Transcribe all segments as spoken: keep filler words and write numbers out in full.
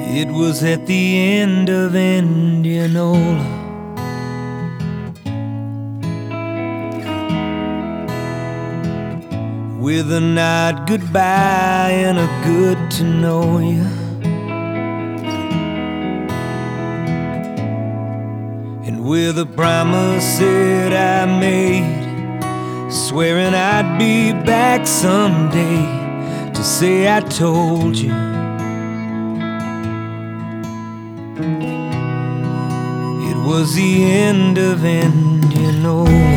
It was at the end of Indianola, with a night goodbye and a good to know you. And with a promise that I made, swearing I'd be back someday to say I told you. It was the end of Indianola.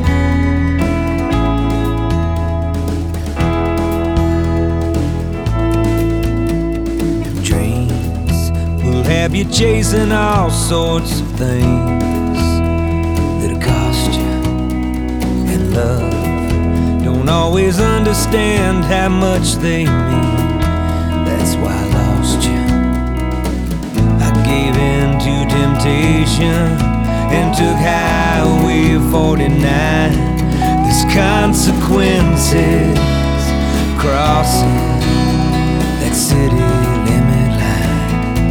Have you chasing all sorts of things that'll cost you, and love don't always understand how much they mean. That's why I lost you. I gave in to temptation and took Highway forty-nine. There's consequences crossing that city limit line,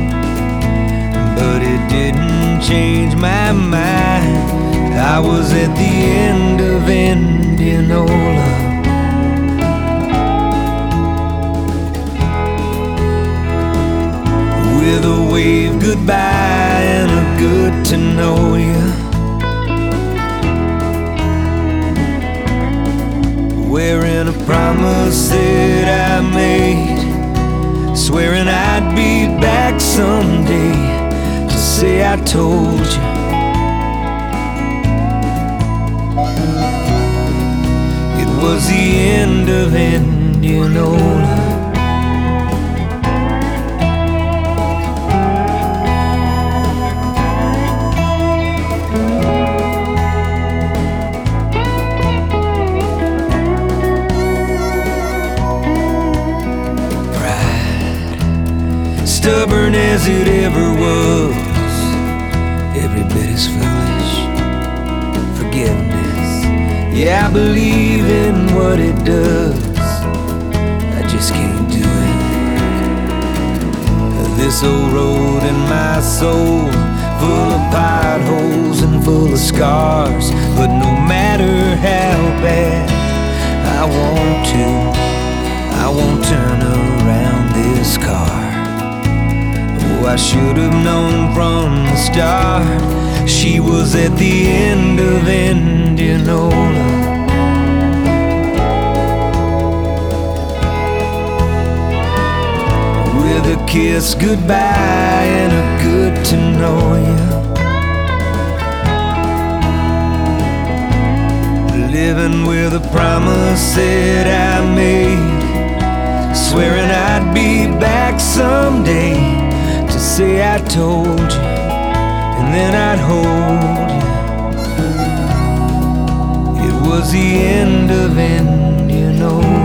but it didn't change my mind. I was at the end of Indianola, with a wave goodbye and a good to know you. Wearing a promise that I made, swearing I'd be back someday to say I told you. It was the end of Indianola. Pride, stubborn as it ever was, every bit as foolish. Forgiveness, yeah, I believe in what it does, I just can't do it. This old road in my soul, full of potholes and full of scars, but no matter how bad I want to, I won't turn around this car. Oh, I should have known from the start, she was at the end of Indianola. With a kiss goodbye and a good to know you. Living with a promise that I made, swearing I'd be back someday to say I told you, and then I'd hold you. It was the end of Indianola.